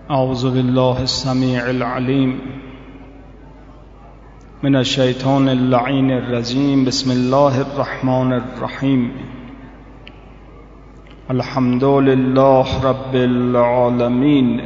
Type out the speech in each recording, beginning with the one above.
اعوذ بالله السمیع العلیم من الشیطان اللعین الرجیم. بسم الله الرحمن الرحیم. الحمد لله رب العالمین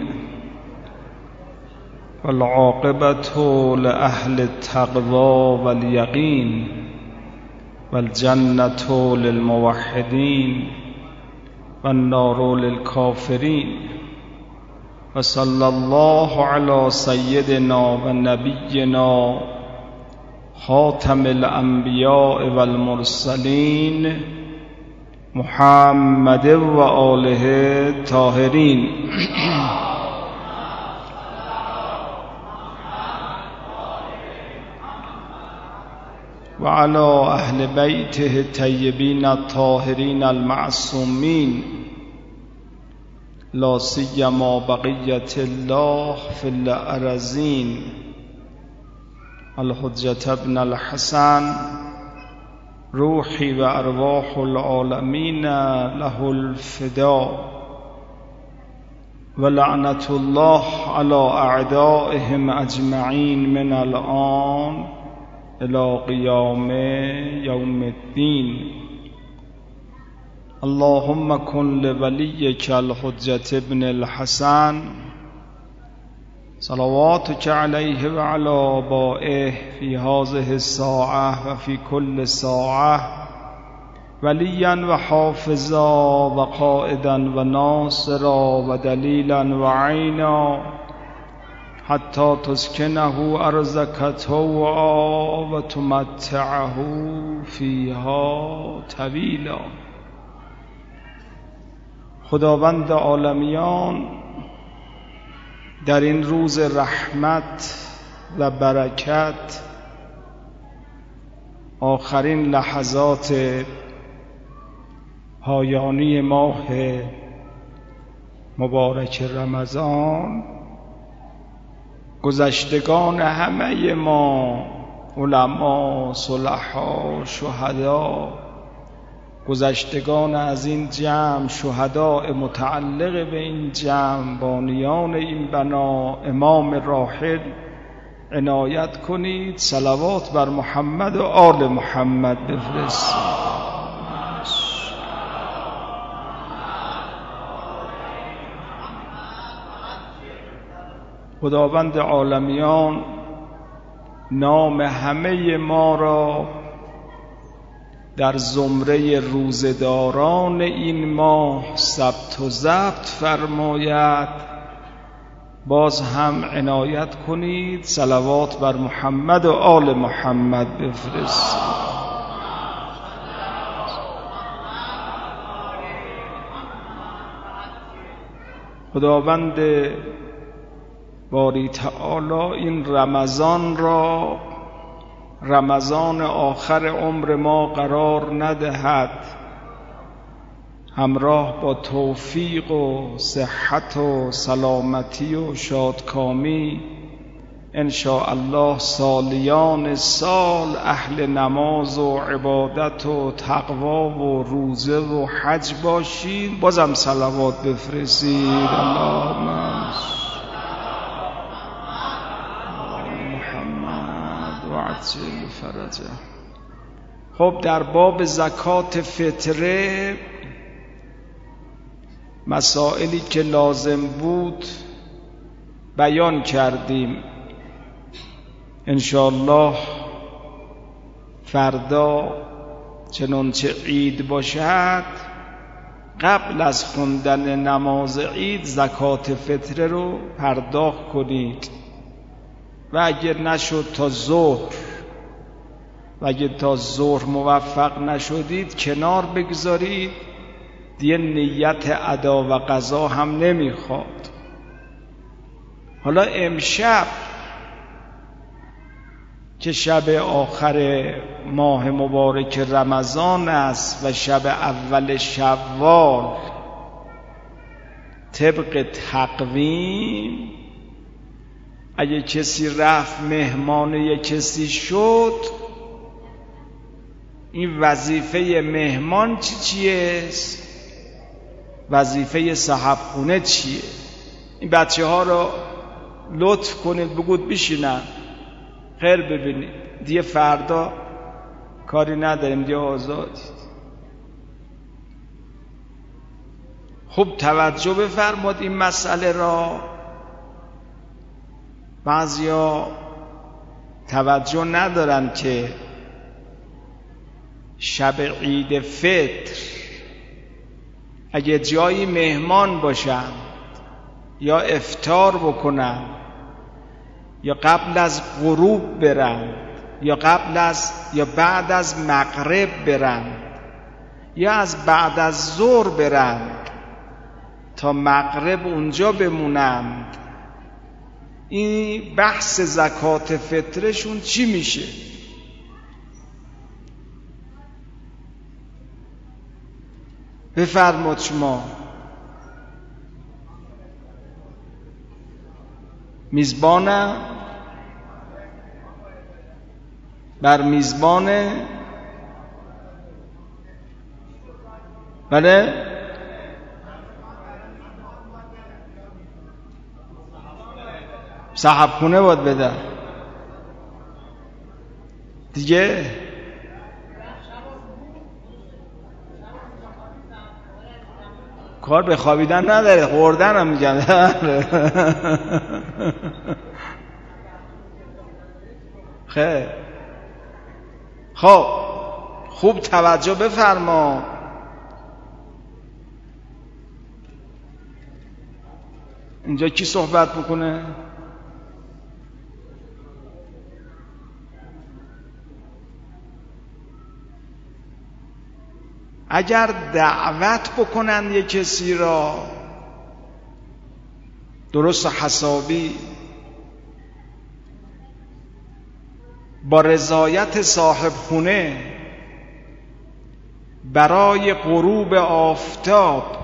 والعاقبة لأهل التقوى والیقین والجنة للموحدین والنار للکافرین. وصلی الله علی سیدنا و نبینا خاتم الانبیاء والمرسلین محمد و آله طاهرین. و علی اهل بیته الطیبین الطاهرین المعصومین لا سیما بقیت الله فی الارضین. الحجة ابن الحسن روحی و ارواح العالمین له الفداء. و لعنت الله علی اعدائهم اجمعین من الآن الى قیام یوم الدین. اللهم کن لولیک الحجة ابن الحسن صلواتک علیه و علی آبائه فی هذه الساعة و فی کل ساعة ولیا و حافظا و قائدا و ناصرا و دلیلا و عینا حتی تسکنه ارضک طوعا و تمتعه فیها طویلا. خداوند عالمیان در این روز رحمت و برکت، آخرین لحظات پایانی ماه مبارک رمضان، گذشتگان همه ما، علما، صلحا، شهدا، گذشتگان از این جمع، شهداء متعلق به این جمع، بانیان این بنا، امام راحل عنایت کنید. صلوات بر محمد و آل محمد بفرستید. خداوند عالمیان نام همه ما را در زمره روزداران این ماه ثبت و ضبط فرماید. باز هم عنایت کنید. صلوات بر محمد و آل محمد بفرستید. خداوند باری تعالی این رمضان را رمضان آخر عمر ما قرار ندهد، همراه با توفیق و صحت و سلامتی و شادکامی ان شاء الله سالیان سال اهل نماز و عبادت و تقوا و روزه و حج باشید. بازم صلوات بفرستید. اللهم عجل فرجه. خب در باب زکات فطره مسائلی که لازم بود بیان کردیم. انشاءالله فردا چنانچه عید باشد قبل از خوندن نماز عید زکات فطره رو پرداخت کنید و اگر نشد تا ظهر، و اگر تا ظهر موفق نشدید کنار بگذارید، دیگه نیت ادا و قضا هم نمیخواد. حالا امشب که شب آخر ماه مبارک رمضان است و شب اول شوال، طبق تقویم اگه کسی رفت مهمان یک کسی شد، این وظیفه مهمان چیه؟ وظیفه صاحب خونه چیه؟ این بچه ها رو لطف کنید بگود بشینن، خیر ببینید دیگه فردا کاری نداریم، دیگه آزادید. خوب توجه بفرماد این مسئله را. بعضیا توجه ندارن که شب عید فطر اگه جایی مهمان باشن یا افطار بکنن یا قبل از غروب برن یا بعد از مغرب برن یا از بعد از ظهر برن تا مغرب اونجا بمونند، این بحث زکات فطرشون چی میشه؟ بفرماد شما. میزبانم بر میزبانه. بله صاحب خونه باید بده دیگه. کار به خوابیدن نداره، خوردن هم میگن. خیر خب خوب توجه بفرما. اینجا کی صحبت بکنه؟ اگر دعوت بکنن یک کسی را درست و حسابی با رضایت صاحب خونه برای غروب آفتاب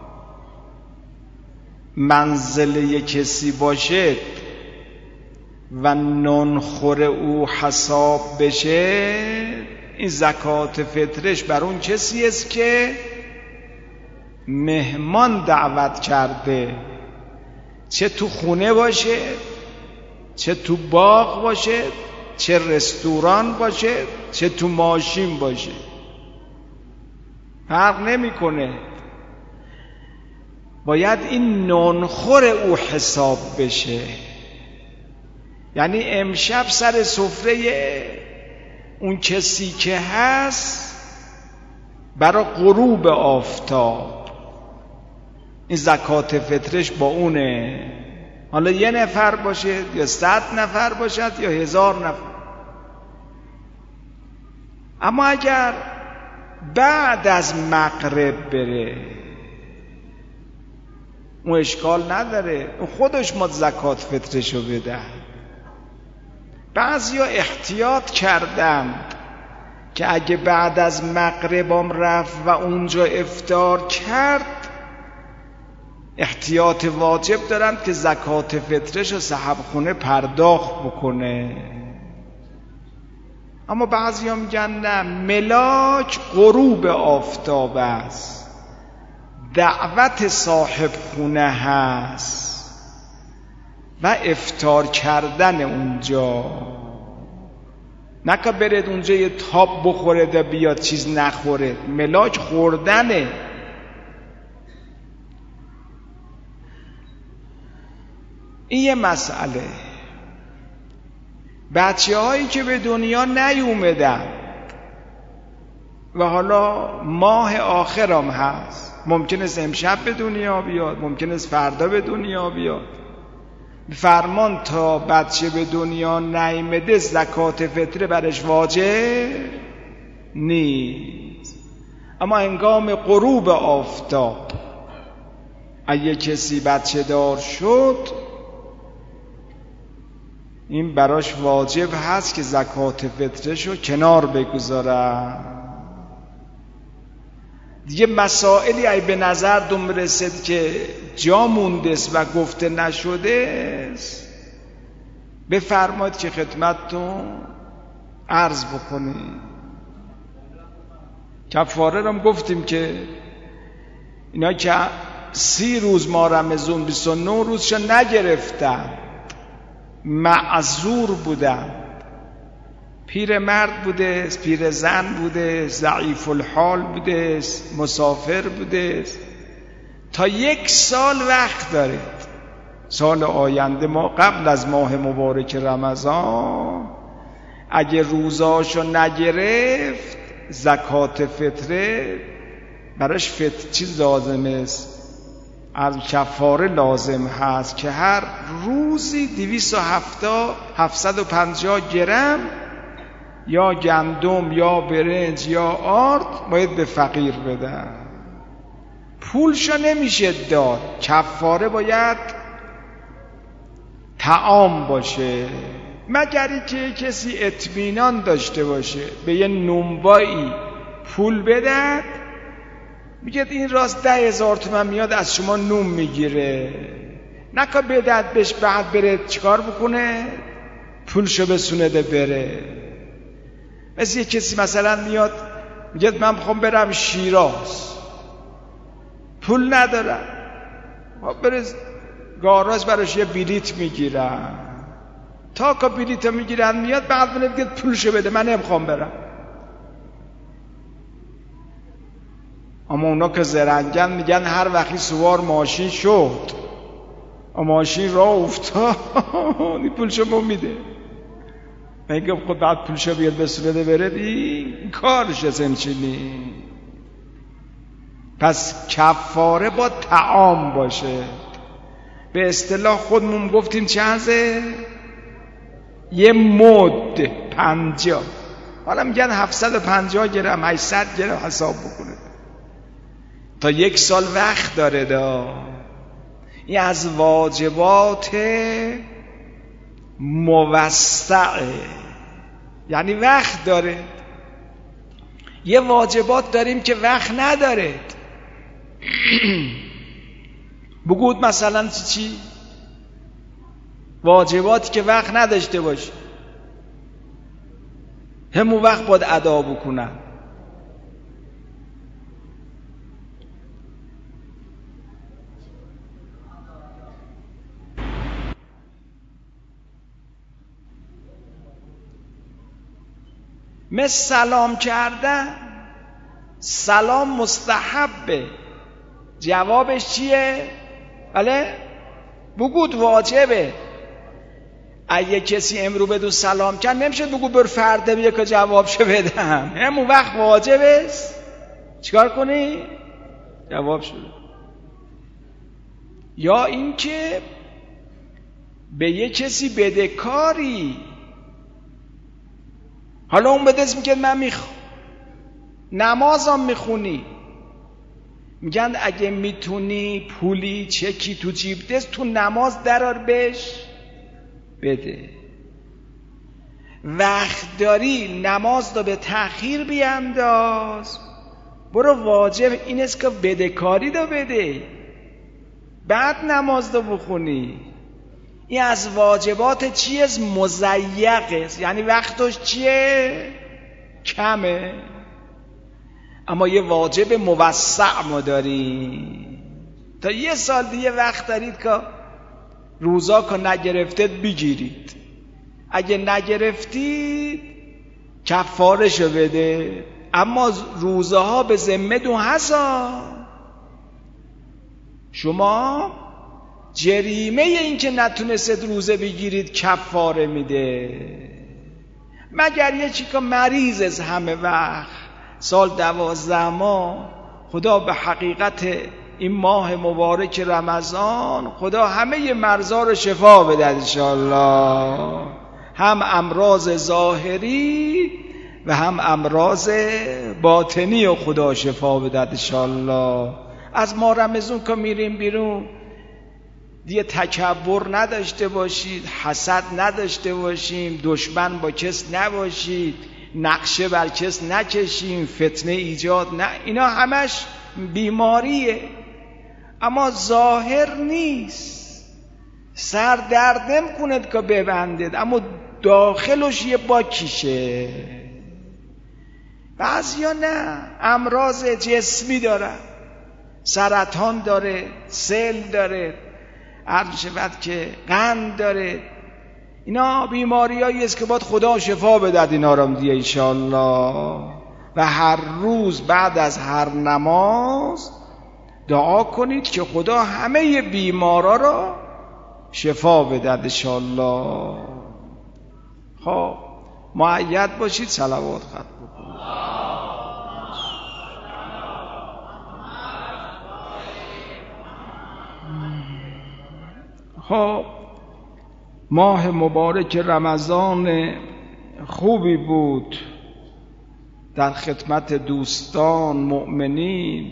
منزل یک کسی باشد و نانخور او حساب بشه، این زکات فطرش بر اون کسی است که مهمان دعوت کرده، چه تو خونه باشه، چه تو باغ باشه، چه رستوران باشه، چه تو ماشین باشه، فرق نمیکنه. باید این نانخور او حساب بشه. یعنی امشب سر سفره اون کسی که هست برای غروب آفتاب این زکات فطرش با اونه. حالا 1 نفر باشه یا 100 نفر باشد یا 1000 نفر. اما اگر بعد از مغرب بره اون اشکال نداره، اون خودش ما زکات فطرشو بده. بعضیا احتیاط کردند که اگه بعد از مغربم رفت و اونجا افطار کرد، احتیاط واجب دارند که زکات فطرشو صاحب خونه پرداخت بکنه. اما بعضیا میگن نه، ملاک غروب آفتاب است، دعوت صاحب خونه هست و افطار کردن اونجا. نکه برید اونجا یه تاب بخورید و بیاد چیز نخورید، ملاک خوردنه. این یه مسئله. بچه هایی که به دنیا نیومدن و حالا ماه آخرم هست، ممکن است امشب به دنیا بیاد، ممکن است فردا به دنیا بیاد، فرمان تا بچه به دنیا نیامده زکات فطره برش واجب نیست. اما هنگام غروب آفتاب اگه کسی بچه دار شد، این براش واجب هست که زکات فطرشو کنار بگذاره. دیگه مسائلی ای به نظرتون برسید که جا مونده است و گفته نشده است، بفرمایید که خدمتتون عرض بکنید. کفاره رو گفتیم که اینا که 30 روز ما رمضان 29 روزشو نگرفتم، معذور بودم، پیرمرد بوده، پیرزن بوده، ضعیف الحال بوده، مسافر بوده. تا 1 سال وقت دارید. سال آینده ما قبل از ماه مبارک رمضان اگه روزاشو نگرفت، زکات فطره براش چیز لازم است، از کفاره لازم هست که هر روزی 750 گرم یا گندم یا برنج یا آرد باید به فقیر بدن. پولشو نمیشه داد، کفاره باید طعام باشه، مگری که کسی اطمینان داشته باشه به یه نونوایی پول بدد، میگه این راست 10,000 تومان میاد از شما نون میگیره، نکا بدد بهش بعد بره چیکار بکنه؟ پولشو بسونده بره. مثل یه کسی مثلا میاد میگه من میخوام برم شیراز، پول ندارم، بره گاراژ براش یه بلیت میگیرن، تا که بلیتو میگیرن میاد بعد میگه پولشو بده من نمیخوام برم. اما اونا که زرنگن میگن هر وقتی سوار ماشین شد ماشین راه افتاد این پولشو میده، میگه خود بعد پولشو بیاد بسونه بره، این کارش سنچینی. پس کفاره با طعام باشه. به اصطلاح خودمون گفتیم چنده؟ یه مد 50، حالا میگن 750 گرم 800 گرم حساب بکنه. تا 1 سال وقت داره این از واجبات موسعه، یعنی وقت داره. یه واجبات داریم که وقت نداره. بگود مثلا چی؟ واجباتی که وقت نداشته باشه همون وقت باید ادا بکنن. مثل سلام کردن، سلام مستحبه، جوابش چیه؟ بله؟ بگود واجبه. اگه کسی امرو بدون سلام کرد نمیشه بگو بر فرده بیا که جوابشو بدم، همون وقت واجبه. چیکار کنی؟ جواب شده. یا اینکه به یه کسی بده کاری، حالا اون بده اسم که من نمازم میخونی، میگن اگه میتونی پولی چکی تو جیب دست تو نماز درار بهش بده. وقت داری نماز رو به تأخیر بیانداز، برو واجب این است که بدهکاری رو بده بعد نماز رو بخونی. این از واجبات چیه؟ مضیقه، یعنی وقتش چیه؟ کمه. اما یه واجب موسع ما داریم. تا 1 سال دیگه وقت دارید که روزا که نگرفتید بگیرید، اگه نگرفتید کفارشو بده. اما روزها به ذمه دو هزار، شما جریمه این که نتونستید روزه بگیرید کفاره میده. مگر یه چی که مریض از همه وقت سال 12 ماه، خدا به حقیقت این ماه مبارک رمضان خدا همه مرضا رو شفا بده انشاءالله، هم امراض ظاهری و هم امراض باطنی و خدا شفا بده انشاءالله. از ما رمضان که میریم بیرون دیگه تکبر نداشته باشید، حسد نداشته باشیم، دشمن با کس نباشید، نقشه بر کس نکشیم، فتنه ایجاد نه، اینا همش بیماریه اما ظاهر نیست. سر درد نمی‌کند که ببندید اما داخلش یه باکیشه. بعضیا نه، امراض جسمی دارن، سرطان داره، سل داره، عرض شود که قند داره. اینا بیماریایی است که باید خدا شفا بدهد اینا رو دیگه انشاءالله. و هر روز بعد از هر نماز دعا کنید که خدا همه بیمارا را شفا بدهد انشاءالله. خب مؤید باشید، صلوات ختم بکنید. خب ماه مبارک رمضان خوبی بود در خدمت دوستان مؤمنین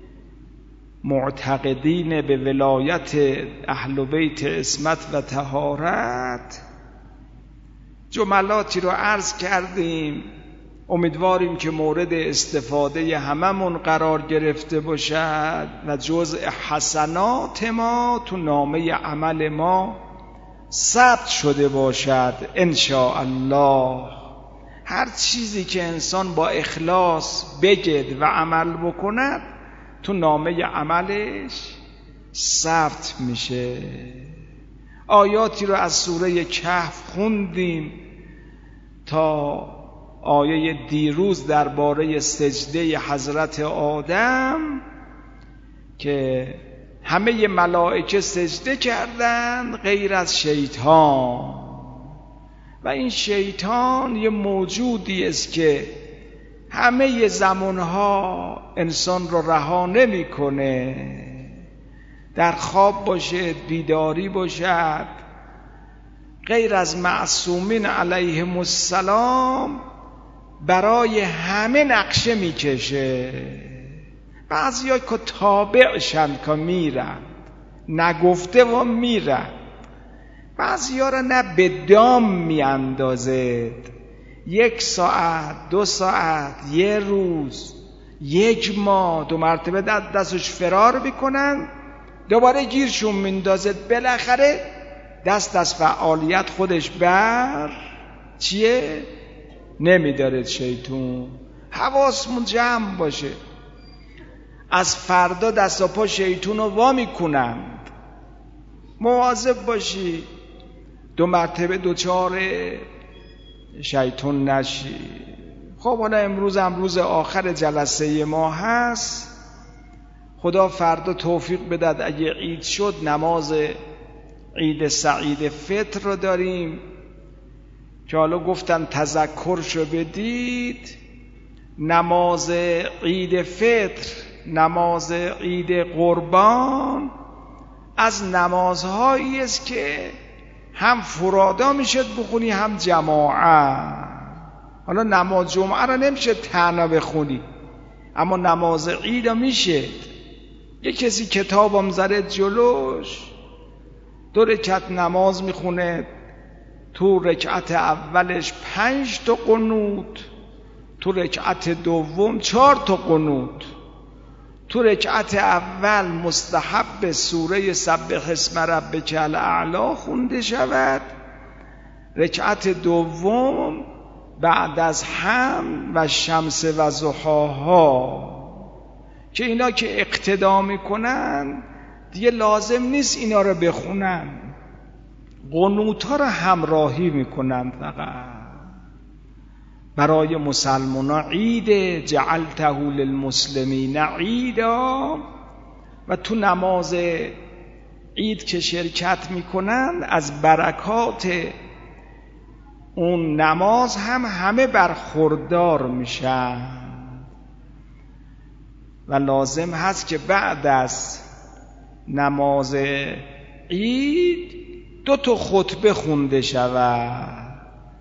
معتقدین به ولایت اهل بیت عصمت و طهارت. جملاتی رو عرض کردیم، امیدواریم که مورد استفاده هممون قرار گرفته باشد و جزء حسنات ما تو نامه عمل ما ثبت شده باشد ان شاء الله. هر چیزی که انسان با اخلاص بگد و عمل بکند تو نامه عملش ثبت میشه. آیاتی رو از سوره کهف خوندیم تا آیه دیروز درباره سجده حضرت آدم که همه ملائکه سجده کردند غیر از شیطان. و این شیطان یه موجودی است که همه زمانها انسان رو رها نمی‌کنه. در خواب باشد، بیداری باشد، غیر از معصومین علیهم السلام برای همه نقشه میکشه. بعضیا که تابعشند که میرند، نگفته و میرند. بعضیا را نه به دام میاندازد، 1 ساعت، 2 ساعت، 1 روز، 1 ماه، 2 مرتبه دستش فرار میکنن، دوباره گیرشون میندازد. بالاخره دست از فعالیت خودش بر چیه؟ نمیدارد شیطون. حواسمون جمع باشه. از فردا دست و پا شیطون رو وا میکنند. مواظب باشی 2 مرتبه دوچار شیطون نشی. خب حالا امروز آخر جلسه ما هست. خدا فردا توفیق بدهد اگه عید شد نماز عید سعید فطر رو داریم که حالا گفتن تذکرشو بدید. نماز عید فطر، نماز عید قربان از نمازهایی است که هم فرادا میشد بخونی هم جماعت. حالا نماز جمعه رو نمیشه تنها بخونی، اما نماز عید رو میشه. یه کسی کتابم زده جلوش 2 رکعت نماز میخونه، تو رکعت اولش 5 تا قنوت، تو رکعت دوم 4 تا قنوت. تو رکعت اول مستحب سوره سبح اسم ربک الاعلی خونده شود. رکعت دوم بعد از حمد و شمس و ضحاها که اینا که اقتدا میکنن دیگه لازم نیست اینا رو بخونن، قنوت ها رو همراهی میکنن. فقط برای مسلمان عید جعلته للمسلمین عیدا. و تو نماز عید که شرکت میکنن از برکات اون نماز هم همه برخوردار میشن. و لازم هست که بعد از نماز عید 2 تا خطبه خونده شود،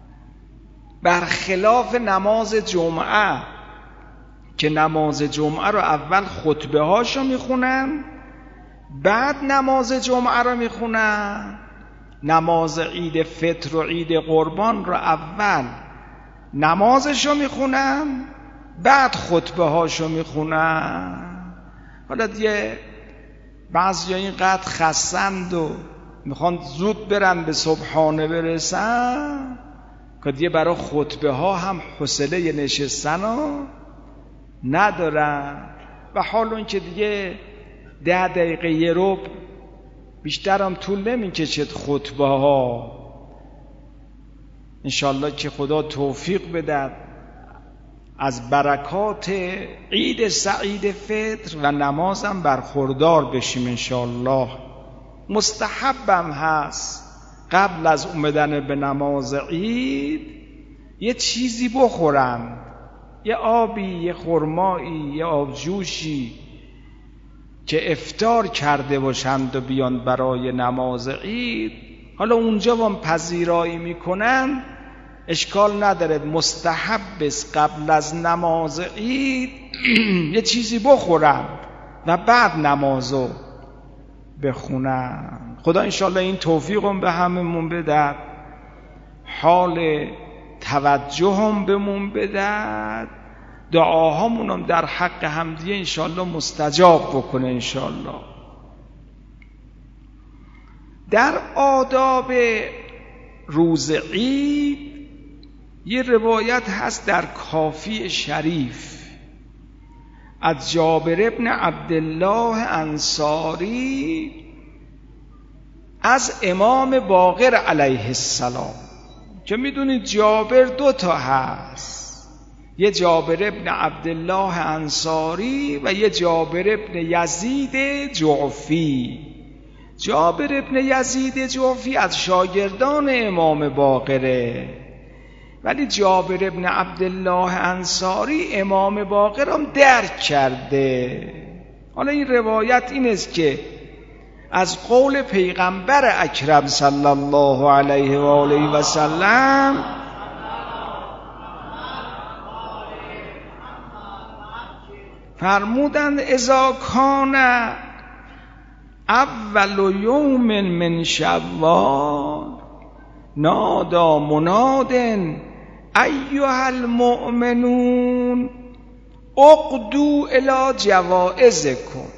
برخلاف نماز جمعه که نماز جمعه رو اول خطبه هاشو میخونن بعد نماز جمعه رو میخونن. نماز عید فطر و عید قربان رو اول نمازشو میخونن بعد خطبه هاشو میخونن. حالا دیگه بعضی اینقدر خستند و میخوان زود برن به صبحانه برسن که دیگه برای خطبه ها هم حوصله نشستن ها ندارن. و حال اون که دیگه 10 دقیقه یه ربع بیشترم طول نمیکشد خطبه ها. انشالله که خدا توفیق بده از برکات عید سعید فطر و نمازم برخوردار بشیم انشالله. مستحبم هست قبل از اومدن به نماز عید یه چیزی بخورن، یه آبی، یه خرمایی، یه آبجوشی که افطار کرده باشند و بیان برای نماز عید. حالا اونجا هم پذیرایی میکنن، اشکال نداره، مستحب است قبل از نماز عید یه چیزی بخورن و بعد نمازو بخونن. خدا انشالله این توفیقم به هممون بده، حال توجهم بهمون بده، دعاهامونم در حق همدیگه انشالله مستجاب بکنه انشالله. در آداب روز عید یه روایت هست در کافی شریف از جابر ابن عبدالله انصاری از امام باقر علیه السلام، که میدونید جابر 2 هست، یه جابر ابن عبدالله انصاری و یه جابر ابن یزید جعفی. جابر ابن یزید جعفی از شاگردان امام باقره، ولی جابر ابن عبدالله انصاری امام باقر هم درک کرده. حالا این روایت این است که از قول پیغمبر اکرم صلی الله علیه و آله و سلم فرمودند اذا کان اول یوم من شوال نادا مناد ایها المؤمنون اقدوا الی جوائزکم.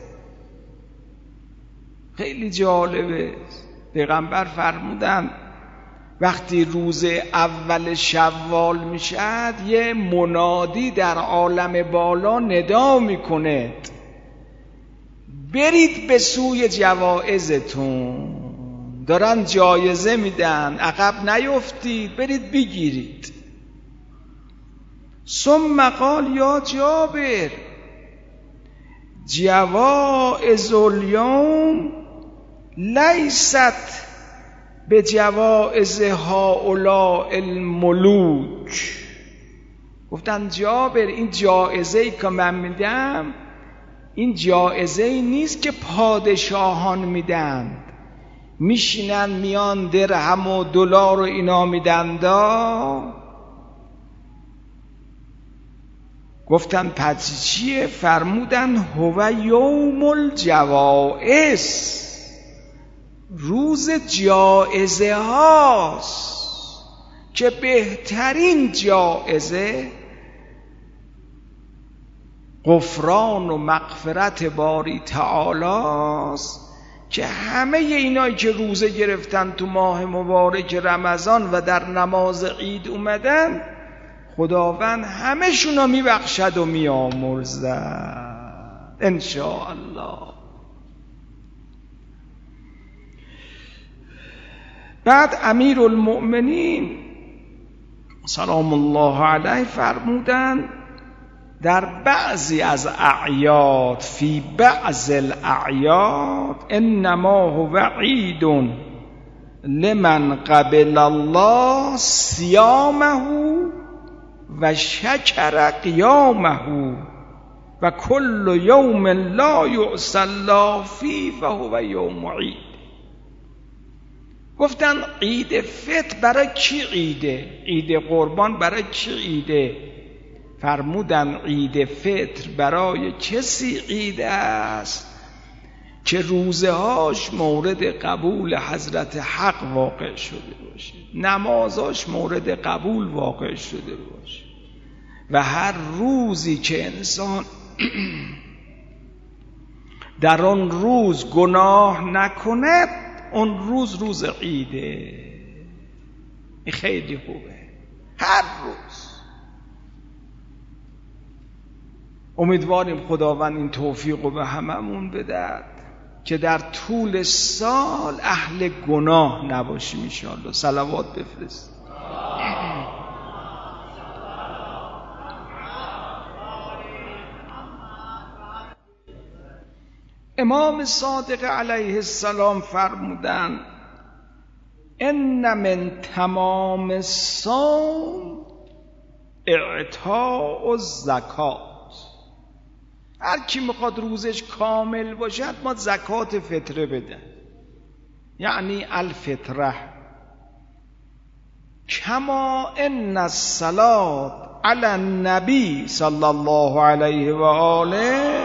خیلی جالبه، پیغمبر فرمودن وقتی روز اول شوال میشد یه منادی در عالم بالا ندا میکنه برید به سوی جوائزتون، دارن جایزه میدن، عقب نیفتید، برید بگیرید. ثم قال یا جابر جوائز الیوم لیست به جوائز هؤلاء الملوک. گفتن جابر این جایزه‌ای که من میدم این جایزه‌ای نیست که پادشاهان میدن، میشینن میان درهم و دلار و اینا میدن. گفتن پس چیه؟ فرمودن هو یوم الجوائز، روز جایزه هاست که بهترین جایزه غفران و مغفرت باری تعالی است، که همه اینایی که روزه گرفتن تو ماه مبارک رمضان و در نماز عید اومدن خداوند همه شونا میبخشد و میامرزد انشاءالله. بعد امیر المؤمنین سلام الله علیه فرمودن در بعضی از اعیاد فی بعض الاعیاد انما هو عید لمن قبل الله صیامه و شکر قیامه و کل یوم لا یعصی الله فیه فهو یوم عید. گفتن عید فطر برای کی عیده؟ عید قربان برای کی عیده؟ فرمودن عید فطر برای کسی عید است که روزهاش مورد قبول حضرت حق واقع شده باشه، نمازاش مورد قبول واقع شده باشه، و هر روزی که انسان در آن روز گناه نکند اون روز عیده. این خیلی خوبه، هر روز. امیدواریم خداوند این توفیق رو به هممون بدهد که در طول سال اهل گناه نباشیم انشاءالله. صلوات بفرست. امام صادق علیه السلام فرمودند ان من تمام الصوم اعطاء الزکات. هر کی میخواد روزش کامل باشد ما زکات فطره بده، یعنی الفطره. کما ان الصلاة علی النبی صلی الله علیه و آله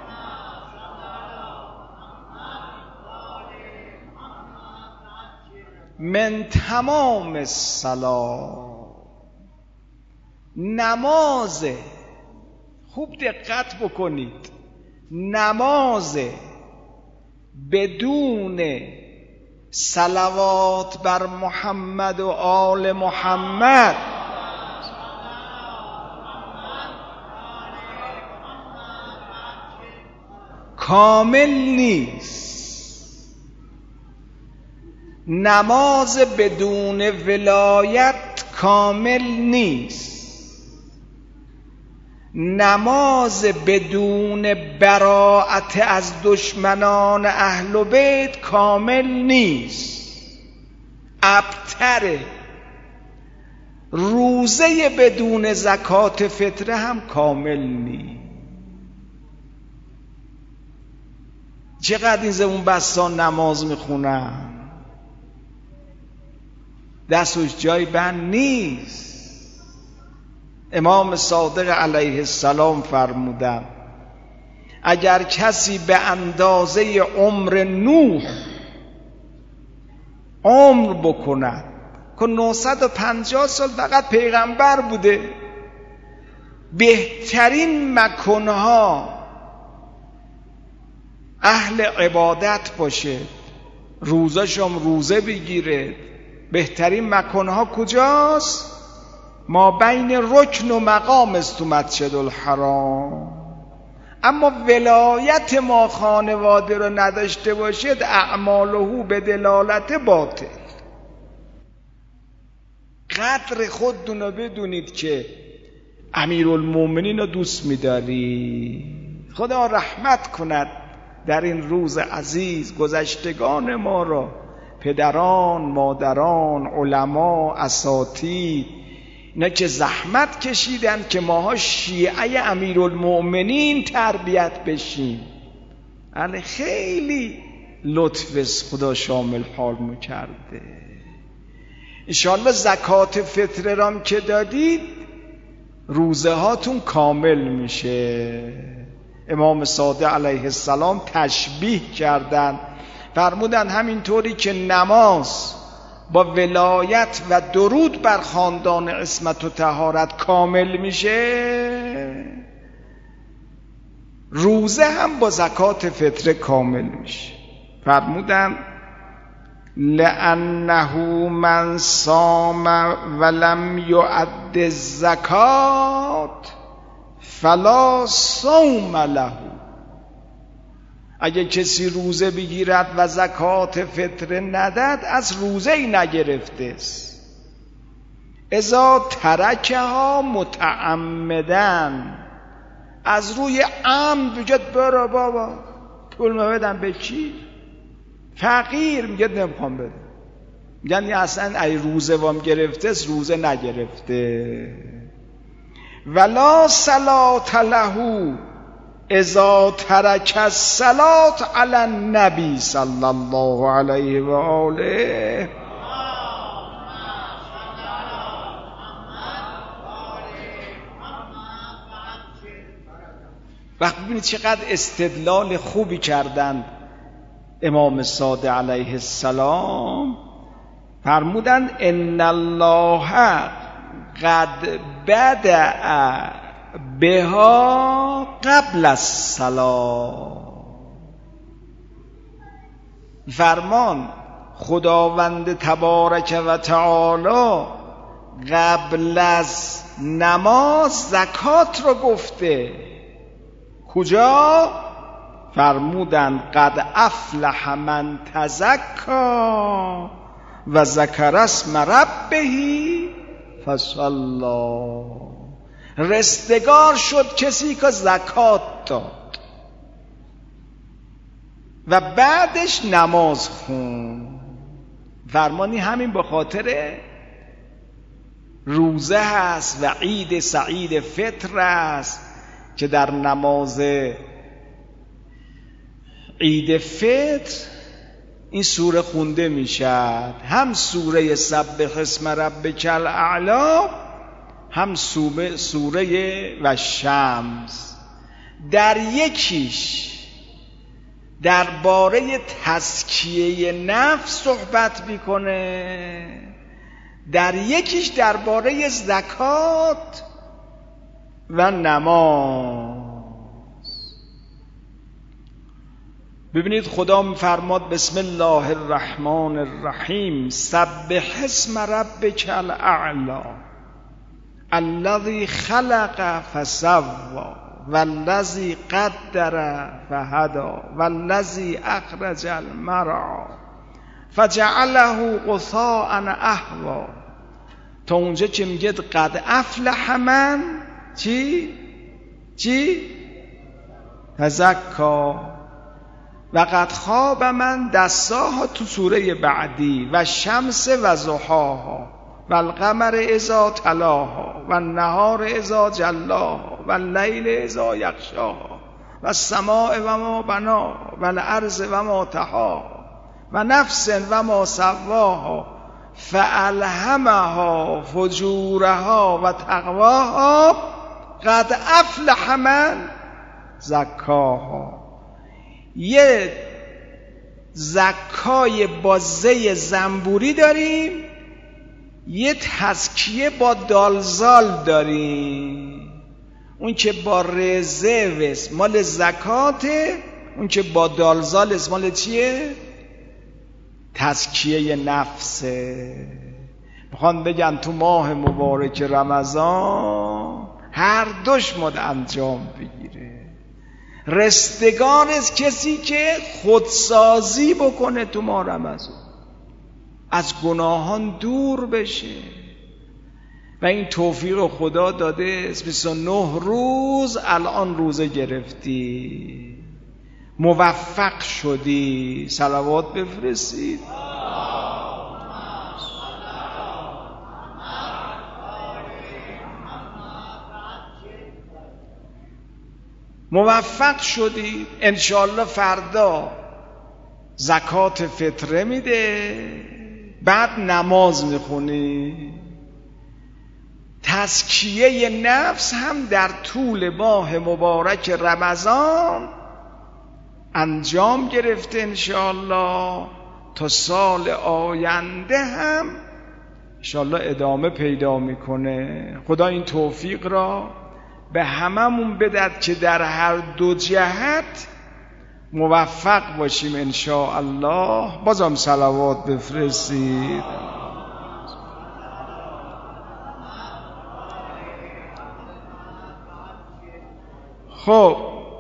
من تمام الصلاة. نماز، خوب دقت بکنید، نماز بدون صلوات بر محمد و آل محمد کامل نیست. نماز بدون ولایت کامل نیست. نماز بدون براءت از دشمنان اهل بیت کامل نیست. ابتر روزه بدون زکات فطره هم کامل نیست. چقدر این زبون بستان نماز میخونن، دستش جای بند نیست. امام صادق علیه السلام فرمودند اگر کسی به اندازه عمر نوح عمر بکند که 950 سال فقط پیغمبر بوده، بهترین مکانها اهل عبادت باشه، روزاشم روزه بگیره، بهترین مکانها کجاست؟ ما بین رکن و مقام است تو مسجد الحرام. اما ولایت ما خانواده رو نداشته باشید اعماله به دلالت باطل. قدر خودتون رو بدونید که امیرالمومنین رو دوست می‌داری. خدا رحمت کند در این روز عزیز گذشتگان ما را، پدران، مادران، علما، اساتید، اینا که زحمت کشیدن که ماها شیعه امیرالمؤمنین تربیت بشیم. خیلی لطف خدا شامل حال میکرده. انشاءالله زکات فطره رام که دادید روزه هاتون کامل میشه. امام صادق علیه السلام تشبیه کردن، فرمودن همینطوری که نماز با ولایت و درود بر خاندان عصمت و طهارت کامل میشه، روزه هم با زکات فطره کامل میشه. فرمودن لأنه من صام ولم یؤد الزکات فلا صوم له. اگه کسی روزه بگیرد و زکات فطره نداد از روزه ای نگرفته است. اذا ترکها متعمدن، از روی عمد بگید برو بابا پول ما بدم به چی؟ فقیر میگه نمیخوام بدم، یعنی اصلا ای روزه وام گرفته است روزه نگرفته. ولا صلاة له اذا ترک الصلاة علی النبی صلی الله علیه و آله. وقت ببینید چقدر استدلال خوبی کردند امام صادق علیه السلام. فرمودند ان الله قد بدأ بها قبل الصلاة. فرمان خداوند تبارک و تعالی قبل از نماز زکات رو گفته. کجا؟ فرمودند قد افلح من تزکا و ذکر اسم ربه فصلی. رستگار شد کسی که زکات داد و بعدش نماز خوند. فرمانی همین به خاطر روزه هست و عید سعید فطر است که در نماز عید فطر این سوره خونده می شد، هم سوره سبح اسم ربک الاعلی، هم سوره و شمس. در یکیش درباره تزکیه نفس صحبت میکنه، در یکیش درباره زکات و نماز. ببینید خدا میفرماد بسم الله الرحمن الرحیم سبح اسم ربک الاعلی الذی خلق فسوی والذی قدر فهدی والذی اخرج المرعی فجعله غثاء احوی. تا اونجا که میگه قد افلح من چی؟ تزکا و قد خواب من دساها تو سوره بعدی و شمس و ضحاها و القمر اذا تلاها و النهار اذا جلاها و اللیل اذا یغشاها و السماء و ما بناها و الارض و ما طحاها و نفس و ما سواها فالهمها فجورها و تقواها قد افلح من زکاها. یه زکای با زی زنبوری داریم، یه تزکیه با دالزال داریم. اون که با رزه وست مال زکاته، اون که با دالزال مال چیه؟ تزکیه نفسه. میخوان بگن تو ماه مبارک رمضان هر دوش مد انجام بگیره. رستگار از کسی که خودسازی بکنه تو ماه رمضان، از گناهان دور بشه و این توفیق خدا داده. 29 روز الان روزه گرفتی، موفق شدی، صلوات بفرستید. موفق شدی، انشالله فردا زکات فطره میده، بعد نماز میخونی. تزکیه نفس هم در طول ماه مبارک رمضان انجام گرفته انشالله، تا سال آینده هم انشالله ادامه پیدا میکنه. خدا این توفیق را به هممون بدهد که در هر دو جهت موفق باشیم انشاءالله. بازم صلوات بفرستید. خب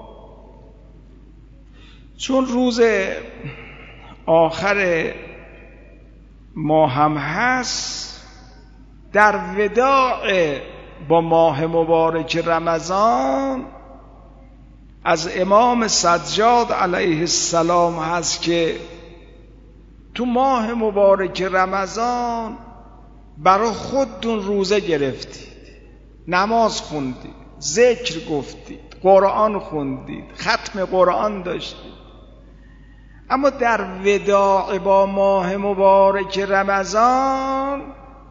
چون روز آخر ماه هم هست، در وداع با ماه مبارک رمضان از امام سجاد علیه السلام هست که تو ماه مبارک رمضان برای خودتون روزه گرفتید، نماز خوندید، ذکر گفتید، قرآن خوندید، ختم قرآن داشتید. اما در وداع با ماه مبارک رمضان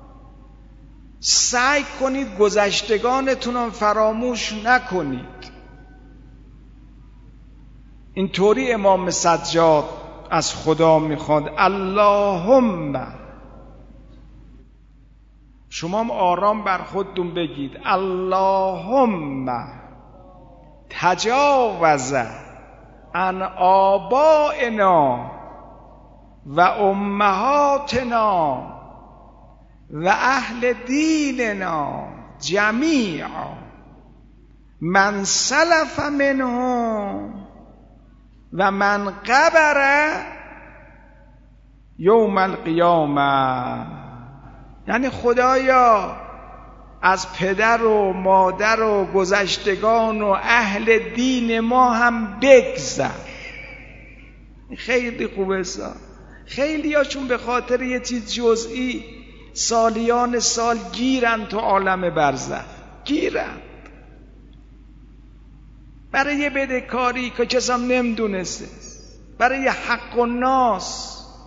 سعی کنید گذشتگانتون رو فراموش نکنید. اینطوری امام سجاد از خدا میخواد اللهم، شما هم آرام بر خودتون بگید اللهم تجاوز عن آبائنا و امهاتنا و اهل دیننا جمیعا من سلف منهم و من قبر یوم القیامه. یعنی خدایا از پدر و مادر و گذشتگان و اهل دین ما هم بگذر. خیلی خوبه. خیلی هاشون به خاطر یه چیز جزئی سالیان سال گیرن تو عالم برزخ، گیرن برای یه بدهکاری که کسی هم نمیدونسته، برای حق و ناس.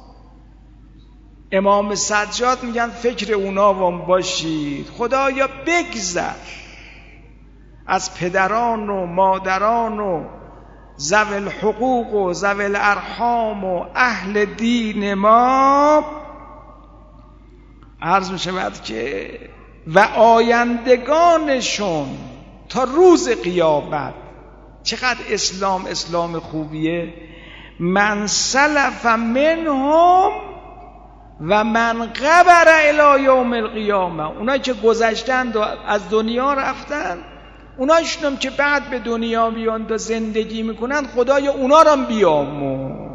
امام سجاد میگن فکر اونا وام باشید، خدایا بگذر از پدران و مادران و ذوی الحقوق و ذوی الارحام و اهل دین ما. عرض میشود که و آیندگانشون تا روز قیامت. چقدر اسلام خوبیه. من سلف منهم و من قبر الی یوم القیامه. اونایی که گذشتند و از دنیا رفتن، اونایشون که بعد به دنیا بیان و زندگی میکنن، خدایا اونا رو بیامون.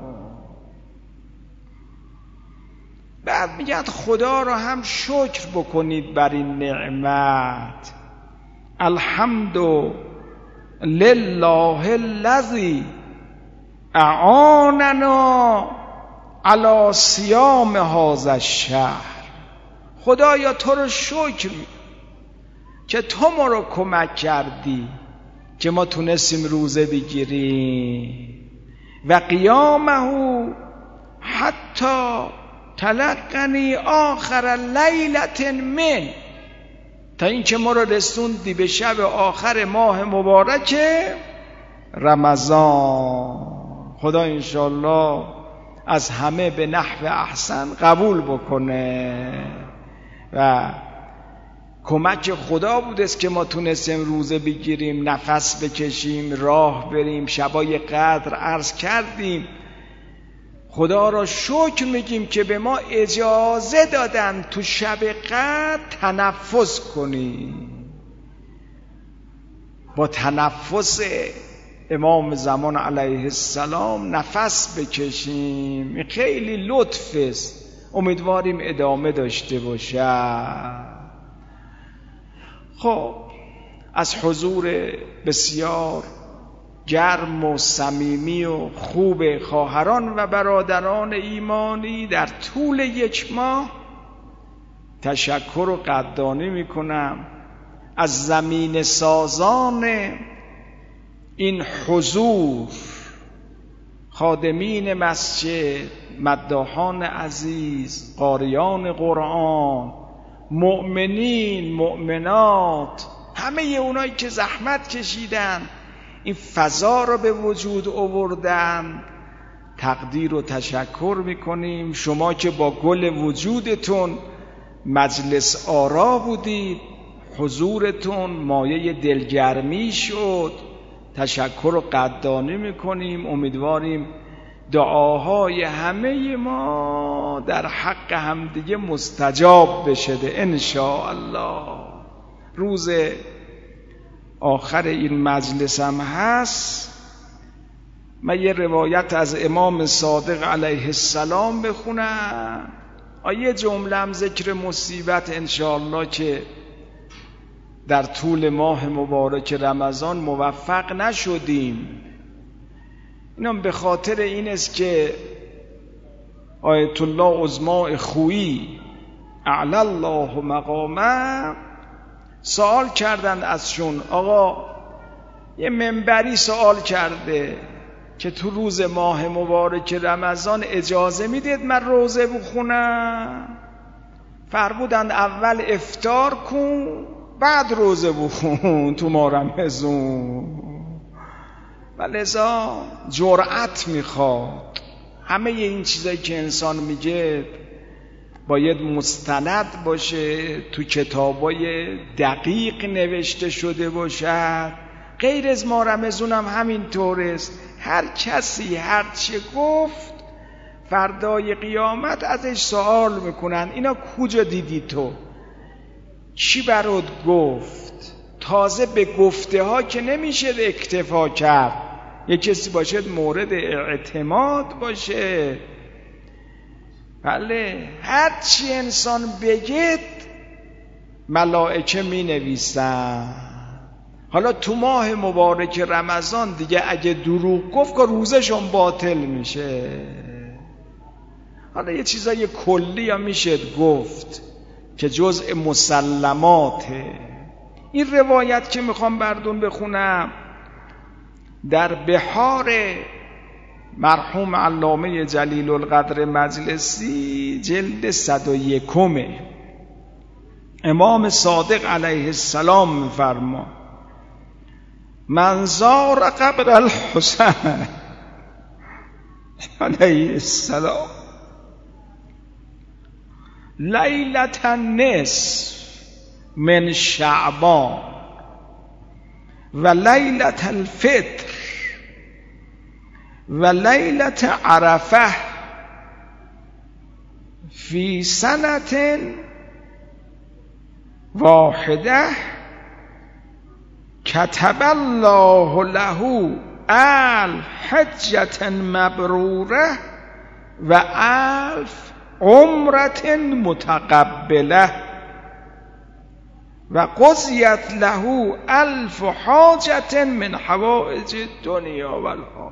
بعد میگن خدا رو هم شکر بکنید بر این نعمت. الحمد لله الذی اعاننا علی صیام هذا الشهر. خدایا تو رو شکر که تو ما رو کمک کردی که ما تونستیم روزه بگیریم. و قیامه حتی تلقنی آخر لیلت من، تا اینکه ما رو رسوندی به شب آخر ماه مبارک رمضان. خدا انشالله از همه به نحو احسن قبول بکنه و کمک خدا بوده است که ما تونستیم روزه بگیریم، نفس بکشیم، راه بریم، شبای قدر عرض کردیم. خدا را شکر میگیم که به ما اجازه دادن تو شب قدر تنفس کنیم. با تنفس امام زمان علیه السلام نفس بکشیم. خیلی لطف است، امیدواریم ادامه داشته باشد. خب از حضور بسیار گرم و صمیمی و خوب خواهران و برادران ایمانی در طول یک ماه تشکر و قدردانی میکنم از زمین سازان این حضور، خادمین مسجد، مداحان عزیز، قاریان قرآن، مؤمنین، مؤمنات، همه اونایی که زحمت کشیدن این فضا رو به وجود آوردن. تقدیر و تشکر میکنیم. شما که با گل وجودتون مجلس آرا بودید، حضورتون مایه دلگرمی شد. تشکر و قدردانی میکنیم. امیدواریم دعاهای همه ما در حق همدیگه مستجاب بشه انشاءالله. روز آخر این مجلس هم هست. من یه روایت از امام صادق علیه السلام بخونم. یه جمله هم ذکر مصیبت انشاءالله که در طول ماه مبارک رمضان موفق نشدیم. اینم به خاطر این است که آیت الله عظما خویی اعلی الله مقامه سوال کردند ازشون. آقا یه منبری سوال کرده که تو روز ماه مبارک رمضان اجازه میدید من روزه بخونم؟ فرمودند اول افطار کن بعد روزه بخون تو ماه رمضان. و لذا جرأت میخواد. همه این چیزایی که انسان میگه باید مستند باشه، تو کتابای دقیق نوشته شده باشد. غیر از ماه رمضان هم همینطور است. هر کسی هر چه گفت فردای قیامت ازش سوال میکنن اینا کجا دیدی تو؟ چی برات گفت؟ تازه به گفته ها که نمیشه اکتفا کرد، یه کسی باشد مورد اعتماد باشه. بله، هر چی انسان بگید ملائکه می نویسن. حالا تو ماه مبارک رمضان دیگه اگه دروغ گفت که روزشون باطل میشه. حالا یه چیزای کلی هم میشه گفت که جزء مسلماته. این روایت که میخوام بردون بخونم در بحار مرحوم علامه جلیل القدر مجلسی جلد 101 امام صادق علیه السلام میفرما من زار قبر الحسین علیه السلام لیلة النصف من شعبان و لیلة الفطر و لیلة عرفه فی سنة واحده کتب الله له حجة مبروره و 1000 عمرة متقبله و قضیت له 1000 حاجة من حوائج الدنیا و الآخرة.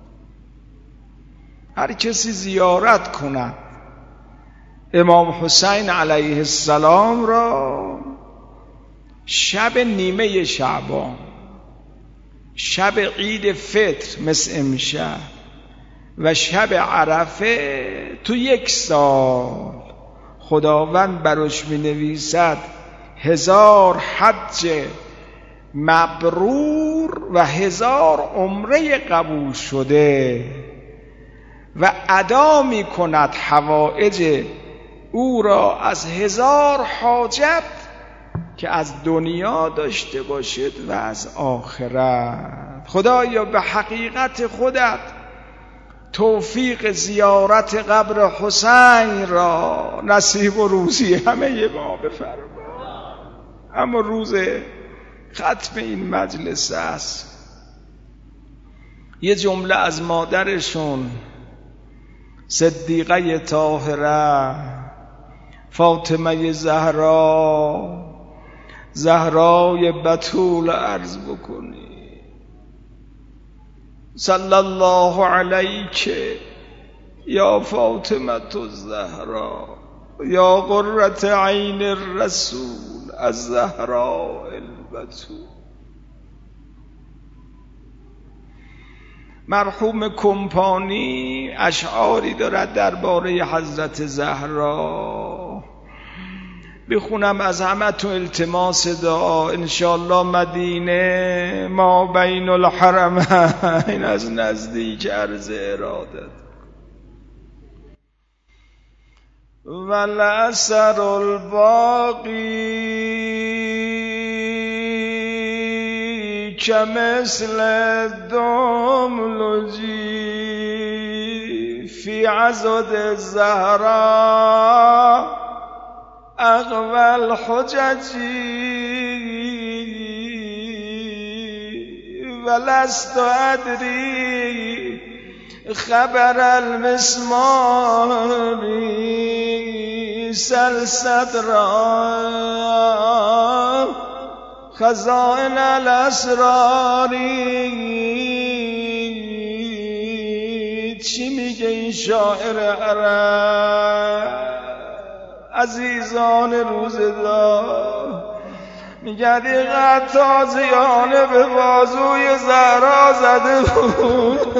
هر کسی زیارت کند امام حسین علیه السلام را شب نیمه شعبان، شب عید فطر مثل امشب و شب عرفه، تو 1 سال خداوند براش می نویسد 1000 حج مبرور و 1000 عمره قبول شده و ادا می کند حوائج او را از 1000 حاجت که از دنیا داشته باشد و از آخرت. خدایا به حقیقت خودت توفیق زیارت قبر حسین را نصیب و روزی همه ما بفرما. اما روز ختم این مجلس است، یه جمله از مادرشون صدیقه طاهره فاطمه زهرای بتول عرض بکنی صلی الله علیک یا فاطمه الزهرا یا قرة عین الرسول الزهراء البتول. مرحوم کمپانی اشعاری دارد درباره حضرت زهرا، بخونم از همه تو التماس دعا. انشاءالله مدینه ما بین الحرمین از نزدیک عرض ارادت. والعصر الباقی کمثل الدملجی فی عضد الزهرا اقوى الحججی ولست ادری خبر المسماری سل صدرا خزائن الاسراری. چی میگه این شاعر عرب؟ عزیزان روزدار میگه دیگه تازیانه به بازوی زهرا زده بود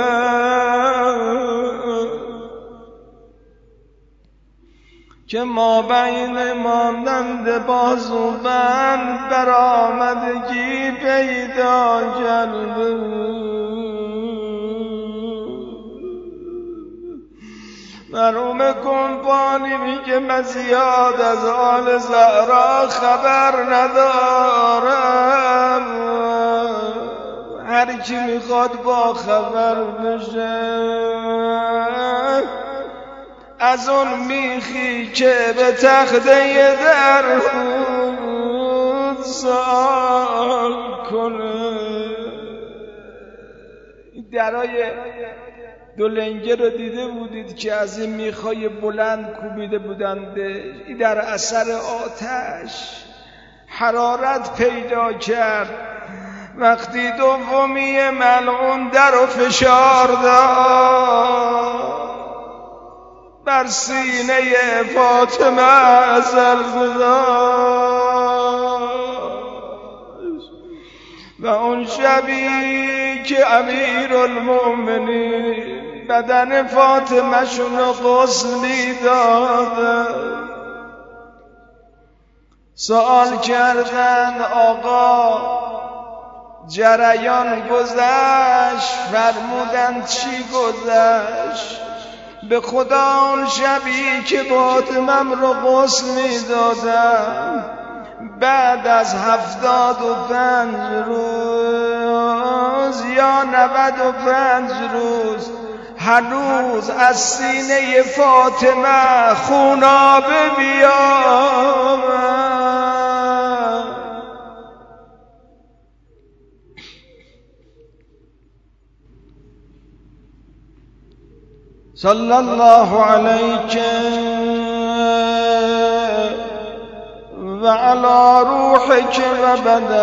که ما بین مانند بازوبند برآمدگی پیدا کرده. مرحوم کمپانی میگه من زیاد از آل زهرا خبر ندارم، هر کی میخواد با خبر بشه از اون میخی که به تخته در سوال کنه. درای دو لنگه رو دیده بودید که از این میخای بلند کوبیده بودند. این در اثر آتش حرارت پیدا کرد. وقتی دومی ملعون در و فشار داد بر سینه فاطمه اثر گذاشت و اون شبی که امیرالمؤمنین بدن فاطمه شون رو غسل می‌داد سوال کردن آقا جریان گذشت؟ فرمودند چی گذشت؟ به خدا اون شبی که فاطمه‌م رو غسل می‌دادم بعد از 75 روز یا 95 روز هنوز از سینه فاطمه خونابه بیامد. صلی الله علیک و علی روحک و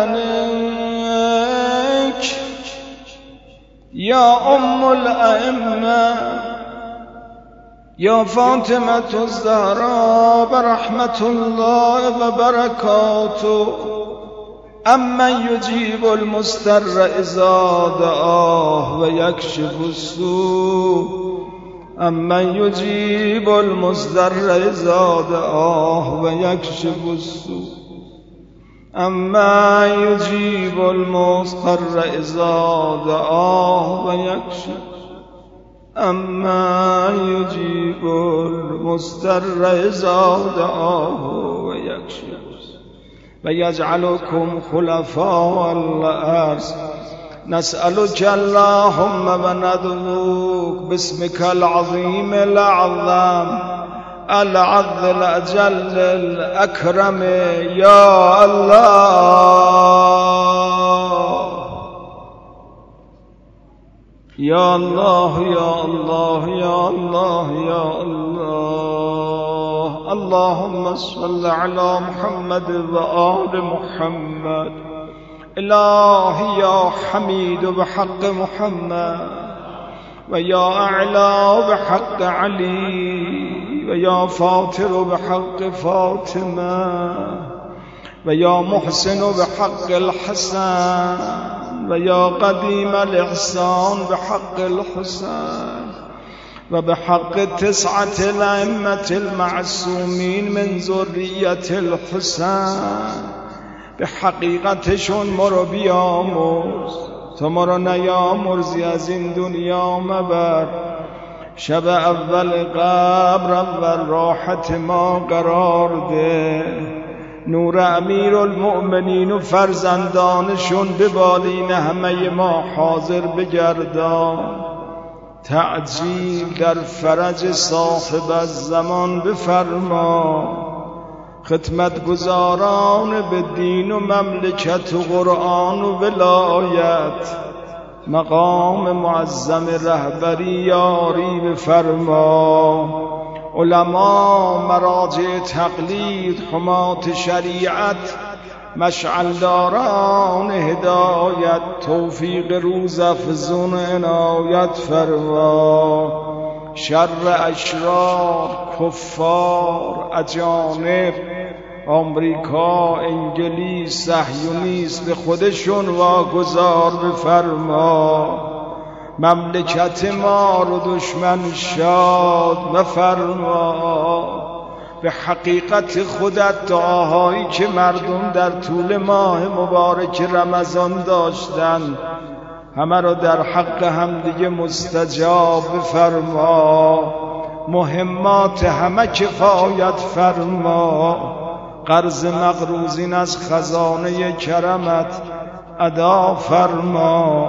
بدنک یا ام الائمه یا فاطمه الزهرا برحمت الله و برکاته. امن یجیب المضطر اذا دعاه و یکشف السوء. امن یجیب المضطر اذا دعاه و یکشف السوء. امن یجیب المضطر اذا دعاه و یکشف. امن یجیب المضطر اذا دعاه و یکشف و یجعلکم خلفاء الارض. نسألك اللهم و ندعوك باسمك العظيم الأعظم العظ الأجل الأكرم يا الله يا الله يا الله يا الله يا الله. اللهم صل على محمد وآل محمد. إلهي يا حميد بحق محمد ويا أعلى بحق علي ويا فاطر بحق فاطمة ويا محسن بحق الحسن ويا قديم الإحسان بحق الحسن وبحق 9 الأئمة المعصومين من ذرية الحسن. به حقیقتشون ما رو بیامرز، تو ما رو نیامرزی از این دنیا مبر. شب اول قبر اول راحت ما قرار ده. نور امیرالمؤمنین و فرزندانشون به بالین همه ما حاضر بگردان. تعجیل در فرج صاحب الزمان بفرما. خدمتگزاران به دین و مملکت و قرآن و ولایت مقام معظم رهبری یاری بفرما. علما مراجع تقلید حمات شریعت مشعلداران هدایت توفیق روز افزون عنایت فرما. شر اشرار کفار اجانب آمریکا انگلیس صهیونیست به خودشون واگذار بفرما. مملکت ما رو دشمن شاد بفرما. به حقیقت خودت دعاهایی که مردم در طول ماه مبارک رمضان داشتن همه رو در حق همدیگه مستجاب بفرما. مهمات همه کفایت فرما. قرض مقروضین از خزانه کرمت ادا فرما.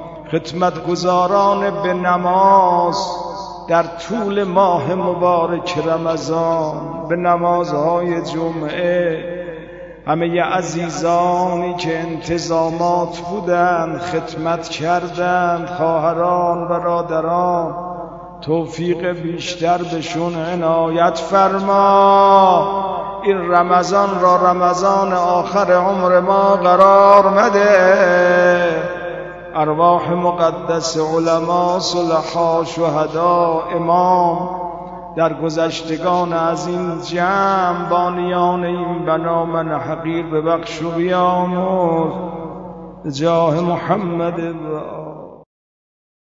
خدمتگزاران به نماز در طول ماه مبارک رمضان به نمازهای جمعه همه عزیزانی که انتظامات بودند خدمت کردند، خواهران برادران، توفیق بیشتر بهشون عنایت فرما. این رمضان را رمضان آخر عمر ما قرار مده. ارواح مقدس علما، صلحا، شهدا، امام، در گذشتگان از این جمع، بانیان این بنا من حقیر ببخش و بیامرز. جاه محمد